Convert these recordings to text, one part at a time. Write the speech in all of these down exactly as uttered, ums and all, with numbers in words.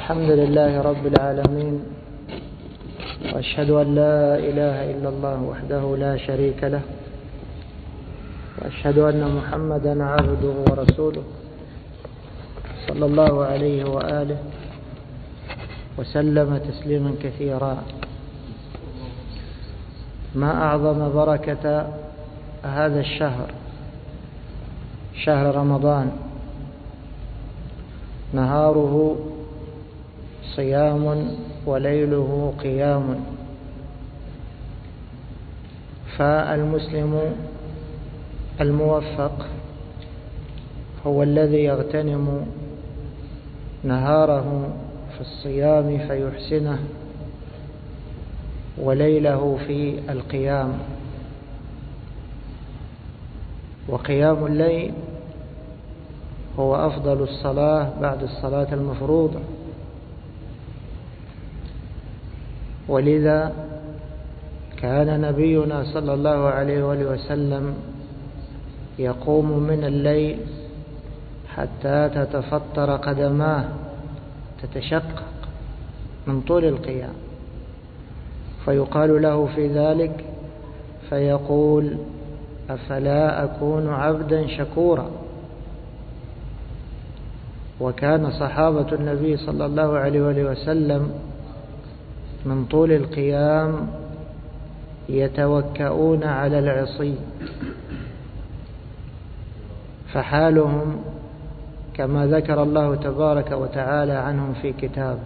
الحمد لله رب العالمين، وأشهد أن لا إله إلا الله وحده لا شريك له، وأشهد أن محمدا عبده ورسوله صلى الله عليه وآله وسلم تسليما كثيرا. ما أعظم بركة هذا الشهر، شهر رمضان، نهاره صيام وليله قيام. فالمسلم الموفق هو الذي يغتنم نهاره في الصيام فيحسنه، وليله في القيام. وقيام الليل هو أفضل الصلاة بعد الصلاة المفروضة، ولذا كان نبينا صلى الله عليه وآله وسلم يقوم من الليل حتى تتفطر قدماه، تتشقق من طول القيام، فيقال له في ذلك فيقول: أفلا أكون عبدا شكورا. وكان صحابة النبي صلى الله عليه وآله وسلم من طول القيام يتوكؤون على العصي، فحالهم كما ذكر الله تبارك وتعالى عنهم في كتابه: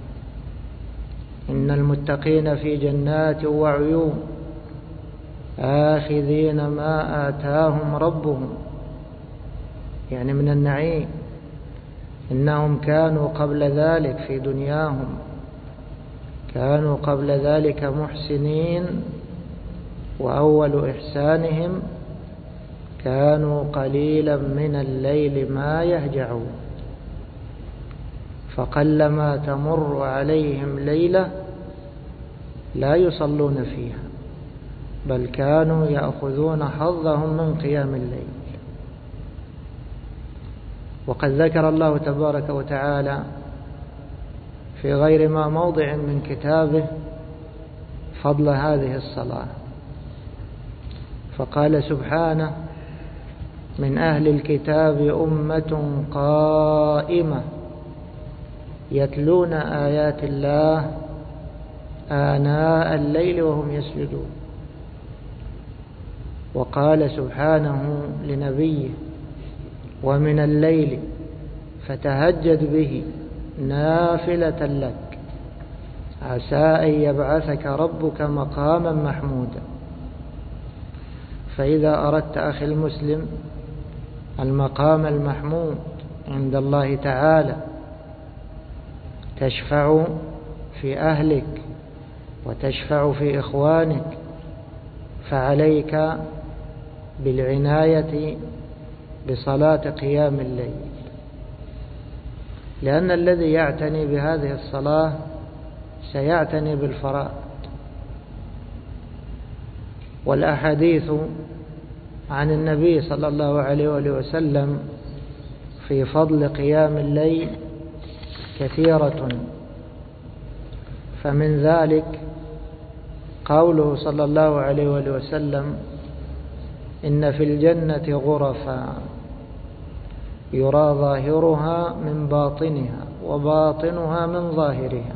إن المتقين في جنات وعيون آخذين ما آتاهم ربهم، يعني من النعيم. إنهم كانوا قبل ذلك في دنياهم كانوا قبل ذلك محسنين، وأول إحسانهم كانوا قليلا من الليل ما يهجعون، فقلما تمر عليهم ليلة لا يصلون فيها، بل كانوا يأخذون حظهم من قيام الليل. وقد ذكر الله تبارك وتعالى في غير ما موضع من كتابه فضل هذه الصلاة، فقال سبحانه: من أهل الكتاب أمة قائمة يتلون آيات الله آناء الليل وهم يسجدون. وقال سبحانه لنبيه: ومن الليل فتهجد به نافلة لك عسى أن يبعثك ربك مقاما محمودا. فإذا أردت أخي المسلم المقام المحمود عند الله تعالى، تشفع في أهلك وتشفع في إخوانك، فعليك بالعناية بصلاة قيام الليل، لأن الذي يعتني بهذه الصلاة سيعتني بالفرائض. والأحاديث عن النبي صلى الله عليه وآله وسلم في فضل قيام الليل كثيرة، فمن ذلك قوله صلى الله عليه وآله وسلم: إن في الجنة غرفا يرى ظاهرها من باطنها وباطنها من ظاهرها،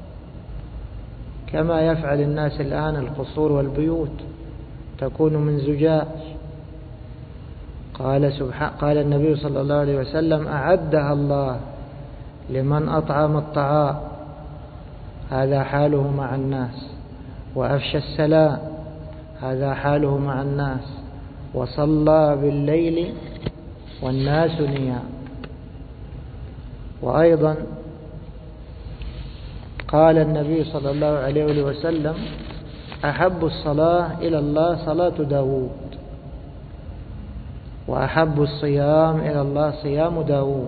كما يفعل الناس الآن القصور والبيوت تكون من زجاج. قال سبحانه قال النبي صلى الله عليه وسلم: أعدها الله لمن أطعم الطعام، هذا حاله مع الناس، وأفشى السلام، هذا حاله مع الناس، وصلى بالليل والناس نيام. وأيضا قال النبي صلى الله عليه وسلم: أحب الصلاة إلى الله صلاة داود، وأحب الصيام إلى الله صيام داود،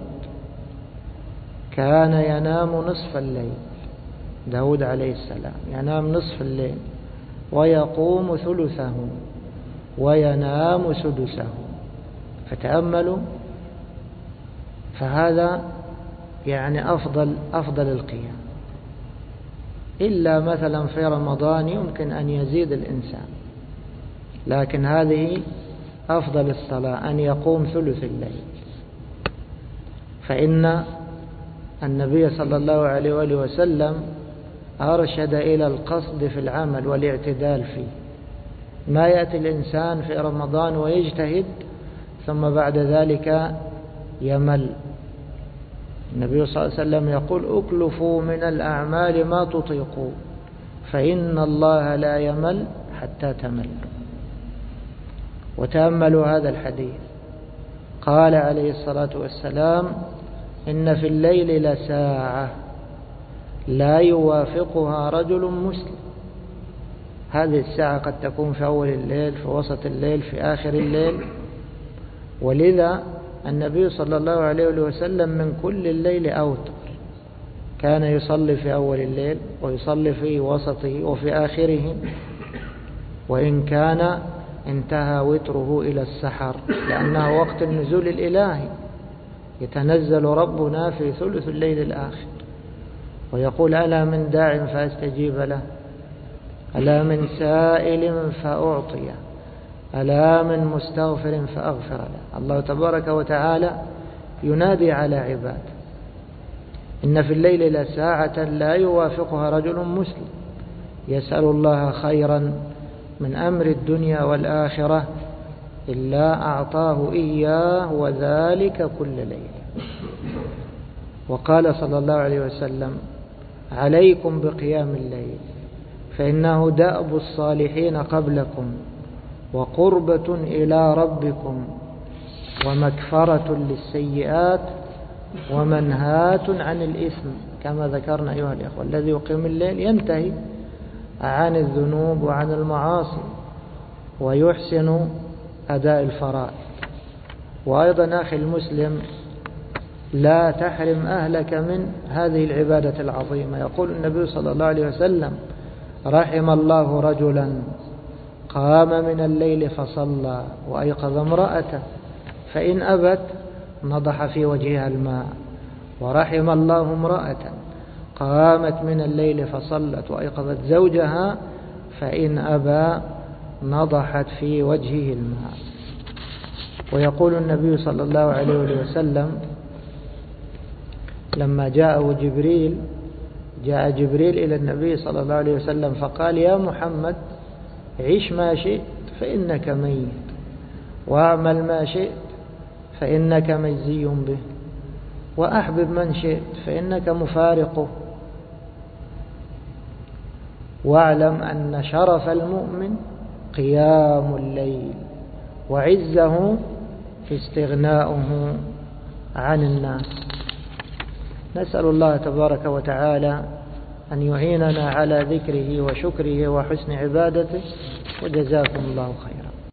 كان ينام نصف الليل. داود عليه السلام ينام نصف الليل ويقوم ثلثه وينام سدسه. فتأملوا، فهذا يعني أفضل, أفضل القيام، إلا مثلا في رمضان يمكن أن يزيد الإنسان، لكن هذه أفضل الصلاة أن يقوم ثلث الليل. فإن النبي صلى الله عليه وآله وسلم أرشد إلى القصد في العمل والاعتدال فيه. ما يأتي الإنسان في رمضان ويجتهد ثم بعد ذلك يمل. النبي صلى الله عليه وسلم يقول: أكلفوا من الأعمال ما تطيقون فإن الله لا يمل حتى تملوا. وتأملوا هذا الحديث، قال عليه الصلاة والسلام: إن في الليل لساعة لا يوافقها رجل مسلم. هذه الساعة قد تكون في أول الليل، في وسط الليل، في آخر الليل. ولذا النبي صلى الله عليه وسلم من كل الليل أوتر، كان يصلي في أول الليل ويصلي في وسطه وفي آخره، وإن كان انتهى وتره إلى السحر، لأنه وقت النزول الإلهي، يتنزل ربنا في ثلث الليل الآخر ويقول: ألا من داع فأستجيب له، ألا من سائل فأعطيه، ألا من مستغفر فأغفر له. الله تبارك وتعالى ينادي على عباده. إن في الليل لساعة لا يوافقها رجل مسلم يسأل الله خيرا من أمر الدنيا والآخرة إلا أعطاه إياه، وذلك كل ليلة. وقال صلى الله عليه وسلم: عليكم بقيام الليل فإنه دأب الصالحين قبلكم وقربة إلى ربكم ومكفرة للسيئات ومنهاة عن الإثم. كما ذكرنا أيها الإخوة، الذي يقيم الليل ينتهي عن الذنوب وعن المعاصي ويحسن أداء الفرائض. وأيضا أخي المسلم، لا تحرم أهلك من هذه العبادة العظيمة. يقول النبي صلى الله عليه وسلم: رحم الله رجلا قام من الليل فصلى وأيقظ امرأته فإن أبت نضح في وجهها الماء، ورحم الله امرأة قامت من الليل فصلت وأيقظت زوجها فإن أبى نضحت في وجهه الماء. ويقول النبي صلى الله عليه وسلم: لما جاءه جبريل جاء جبريل إلى النبي صلى الله عليه وسلم فقال: يا محمد، عيش ما شئت فإنك ميت، واعمل ما شئت فإنك مجزي به، وأحبب من شئت فإنك مفارقه، واعلم أن شرف المؤمن قيام الليل وعزه استغناؤه عن الناس. نسأل الله تبارك وتعالى أن يعيننا على ذكره وشكره وحسن عبادته، وجزاكم الله خيرا.